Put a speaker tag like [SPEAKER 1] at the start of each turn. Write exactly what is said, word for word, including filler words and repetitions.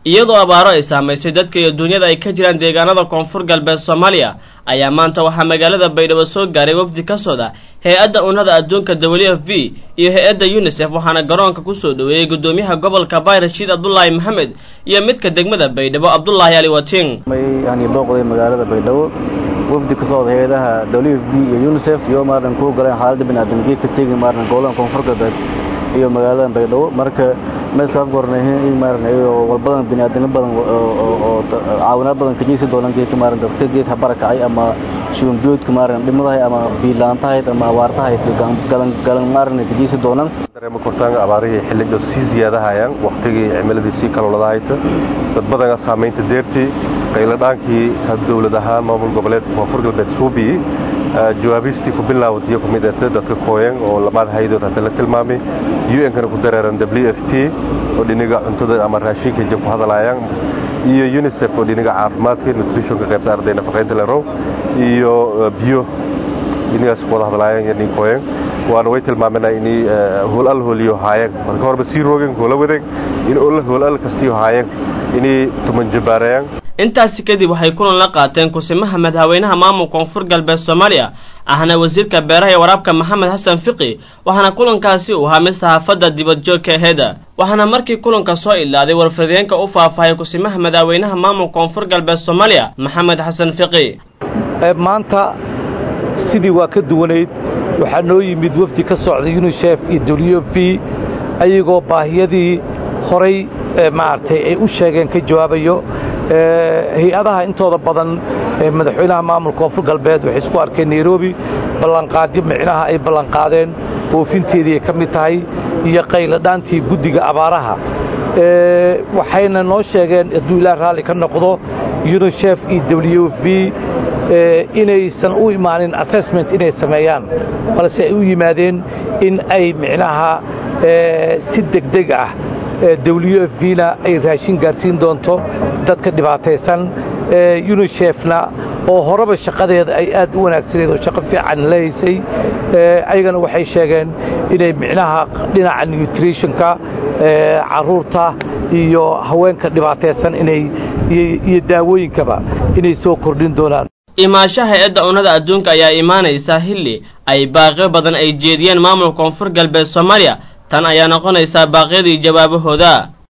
[SPEAKER 1] iyadoo abaaro ay saameysay dadka iyo dunyada ay ka jiraan deegaanada koonfur galbeed Soomaaliya ayaa maanta waxa magaalada Baydhabo soo gaaray wafdi ka socda hay'adda unnada adduunka W F P iyo hay'adda UNICEF waxaana garoonka ku soo dhaweeyay gudoomiyaha gobolka Bay Rashid Abdullaahi Maxamed iyo midka degmada Baydhabo Abdullaahi Ali Watiin
[SPEAKER 2] yani booqday magaalada Baydhabo wafdi ka socda hay'adaha W F P iyo UNICEF iyo maaran ku galeen xaaladda bini'aadamka ka tagay maaran gobolka koonfur galbeed iyo magaalada Baydhabo marka ma soo gornayeen in maaran ay walbadan bini'aadamka badan oo caawinaad badan ka jeesan doonaan geedka maaran dadka geedka barakacay ama shubin biyoodka maaran dhimadahay ama biilaantahay ama abaartahay galan galan maaran ka jeesan doonaan
[SPEAKER 3] dareemo kortaan abaarihii xilliga si ziyadahayaan waqtigii cimiladii si kala wadahayta dad badan saameynta deertii qayladaankii ka dawladaha maamul goboleed koonfur galbeed Suubi jawaabisti ku bilaawday kumidata dadka kooyan oo labaad hay'adood hadda la tilmaamay U N kana ku dareeran W F P oo dhinaca cuntada ama raashinka ku hadlayaan iyo UNICEF oo dhinaca caafimaadka nutritionka qaybta ardayda nafaqeynta la roob iyo biyo dhinacaas ku hadlayaan yani kooyan waana way tilmaamayna in hool al hooliyo haayeen marka horba si roogin hoola wadeeg in hool al kastiyo haayeen inay tuman jabaarayaan
[SPEAKER 1] intaasi kadib waxay kulan la qaateen kusimaha madaxweynaha maamulka koonfur galbeed Soomaaliya ahna wasiirka beeraha iyo waraabka Maxamed Xasan Fiqi waxaana kulankaasi uu ahaa saxaafadda dibad joogka heeda waxaana markii kulanka soo ilaaday warfadeenka u faahfaahiyay kusimaha madaxweynaha maamulka koonfur galbeed Soomaaliya Maxamed Xasan Fiqi
[SPEAKER 4] maanta sidii waa ka duwaneed waxa noo yimid wafdi ka socda UNICEF iyo W F P ayagoo baahiyadii horay maartay ay u sheegeen ka jawaabayo hay'adaha intooda badan madaxweynaha maamulka koonfur galbeed waxay isku arkeen Nairobi ballanqaadyo micnaha ay ballanqaadeen oofinteedii ka mid tahay iyo qayladhaantii guddiga abaaraha waxayna noo sheegeen hadduu ilaa raali ka noqdo UNICEF iyo W F P inaysan u imaanin assessment inay sameeyaan balse ay u yimaadeen in ay micnaha si degdeg ah W F P na ay raashin gaarsiin doonto dadka dhibaataysan UNICEF-na oo horeba shaqadeeda ay aad u wanaagsaneed oo shaqo fiican leeyahay ayagana waxay sheegeen inay micnaha dhinaca nutritionka caruurta iyo haweenka dhibaataysan inay iyo daawooyinkaba inay soo kordhin doonaan
[SPEAKER 1] imaashaha hay'adda unnada adduunka ayaa imaanaysa xilli ay baaqyo badan ay jeediyeen maamulka koonfur galbeed Soomaaliya tan ayaa noqonaysa baaqyadii jawaabahooda